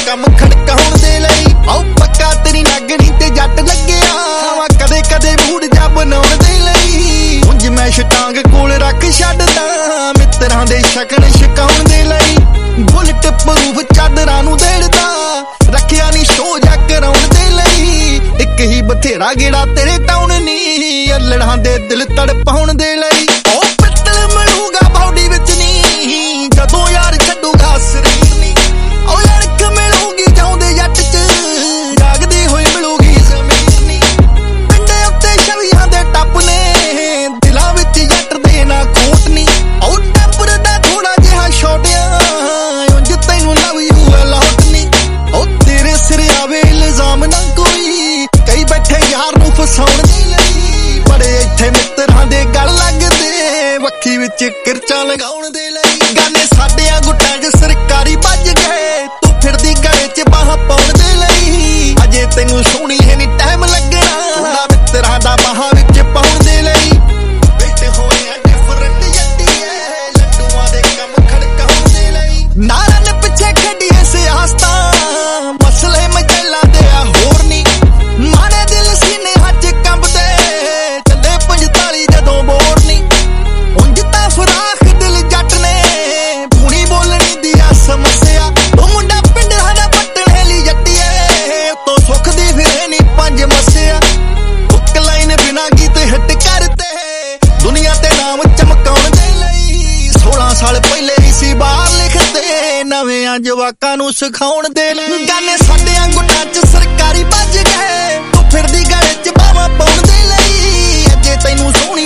ਕੰਮ ਖੜਕਾਉਣ ਦੇ ਲਈ। ਆਓ ਪੱਕਾ ਤੇਰੀ ਨਾਗਣੀ ਤੇ ਜੱਟ ਲੱਗਿਆ ਵਾ ਕਦੇ ਕਦੇ ਮੂਡ ਜਾ ਬਣਾਉਣ ਦੇ ਲਈ। ਉਂਝ ਮੈਂ ਛਟਾਂਗ ਕੋਲ ਰੱਖ ਛੱਡਦਾ ਮਿੱਤਰਾਂ ਦੇ ਸ਼ਕਨ ਛਕਾਉਣ ਦੇ ਲਈ। ਬੁਲਟ ਪ੍ਰੂਫ ਚਾਦਰਾਂ ਨੂੰ ਦੇੜਦਾ ਰੱਖਿਆ ਨੀ ਸ਼ੋ ਜਾ ਕਰਾਉਣ ਦੇ ਲਈ। ਇੱਕ ਹੀ ਬਥੇਰਾ ਗੇੜਾ ਤੇਰੇ ਟਾਉਣ ਨੀ ਅਲੜਾਂ ਦੇ ਦਿਲ ਤੜਪਾਉਣ ਦੇ ਲਈ। ਉਹ ਪਿੱਤਲ ਮਿਲੂਗਾ ਬਾਡੀ ਵਿੱਚ ਨੀ ਜਦੋਂ ਯਾਰ ਛੱਡੂਗਾ ਸਰੀਰ ਨੀ। ਉਹ ਲੜਕ ਮਿਲੂਗੀ ਜਾਉਂਦੇ ਜੱਟ ਚ ਜਾਗਦੀ ਹੋਈ ਮਿਲੂਗੀ ਜ਼ਮੀਰ ਨੀ। ਪਿੰਡੇ ਉੱਤੇ ਛਵੀਆਂ ਦੇ ਟੱਪ ਨੇ ਦਿਲਾਂ ਵਿੱਚ ਜੱਟ ਦੇ ਨਾ ਖੋਟ ਨੀ। ਉਹ ਟੱਪਰ ਦਾ ਥੋੜਾ ਜਿਹਾ ਛੋਟਿਆ ਉਂਝ ਤੈਨੂੰ ਲਵ ਯੂ ਅਲਾਟ ਨੀ। ਉਹ ਤੇਰੇ ਸਿਰ ਆਵੇ ਇਲਜ਼ਾਮ ਨਾ ਕੋਈ ਕਈ ਬੈਠੇ ਯਾਰ ਨੂੰ ਫਸਾਉਣ ਦੇ ਲਈ। ਬੜੇ ਇੱਥੇ ਮਿੱਤਰਾਂ ਦੇ ਗਲ ਲੱਗਦੇ ਵੱਖੀ ਵਿੱਚ ਕਿਰਚਾਂ ਲਗਾਉਣ ਦੇ ਲਈ। ਗਾਨੇ ਸਾਡਿਆਂ ਗੁੱਟਾਂ 'ਚ ਸਰਕਾਰੀ ਵੱਜ ਗਏ ਤੂੰ ਫਿਰਦੀ ਗਲੇ 'ਚ ਬਾਹਾਂ ਪਾਉਣ ਦੇ ਲਈ। ਅਜੇ ਤੈਨੂੰ ਸੋਹਣੀ ਹੈ ਨੀ ਟਾਈਮ ਲੱਗਣਾ ਮਿੱਤਰਾਂ ਦਾ ਬਾਹਾਂ ਵਿੱਚ ਪਾਉਣ ਦੇ ਲਈ। ਬੈਠੇ ਹੋਏ ਆ ਡਿਫਰੈਂਟ ਜੱਟੀਏ ਲੱਡੂਆਂ ਦੇ ਕੰਮ ਖੜਕਾਉਣ ਦੇ ਲਈ। ਨਾਰਨ ਪਿੱਛੇ ਖੇਡੀਏ ਸਿਆਸਤਾਂ ਮਸਲੇ ਮਚੇਲਾਂ ਦੇ ਆ ਹੋਰ ਨੀ। ਮਾਰੇ ਦਿਲ ਸੀਨੇ ਹੱਥ ਕੰਬਦੇ ਚੱਲੇ 45 ਜਦੋਂ ਬੋਰ ਨੀ। ਉਂਝ ਤਾਂ ਫਰਾਖ ਦਿਲ ਜੱਟ ਨੇ ਪੂਣੀ ਬੋਲਣੀ ਦੀ ਆ ਸਮੱਸਿਆ। ਉਹ ਮੁੰਡਾ ਪਿੰਡ ਸਾਡਾ ਪੱਟਣੇ ਲਈ ਜੱਟੀਏ ਤੋਂ ਸੁੱਖ ਦੀ ਫਿਰੇ ਨੀ ਪੰਜ ਮੱਸਿਆ। ਹੁੱਕ ਲਾਈਨ ਬਿਨਾ ਗੀਤ ਹਿੱਟ ਕਰਤੇ ਦੁਨੀਆ ਤੇ ਨਾਮ ਚਮਕਾਉਣ ਦੇ ਲਈ। 16 ਸਾਲ ਪਹਿਲੇ ਹੀ ਸੀ ਬਾਹਰ ਲਿਖਦੇ ਨਵੇਂ ਜਵਾਕਾਂ ਨੂੰ ਸਿਖਾਉਣ ਦੇ ਲਈ। ਗਾਨੇ ਸਾਡਿਆਂ ਗੁੱਟਾਂ 'ਚ ਸਰਕਾਰੀ ਵੱਜ ਗਏ ਤੂੰ ਫਿਰਦੀ ਗਲੇ 'ਚ ਬਾਹਾਂ ਪਾਉਣ ਦੇ ਲਈ। ਅਜੇ ਤੈਨੂੰ ਸੋਹਣੀ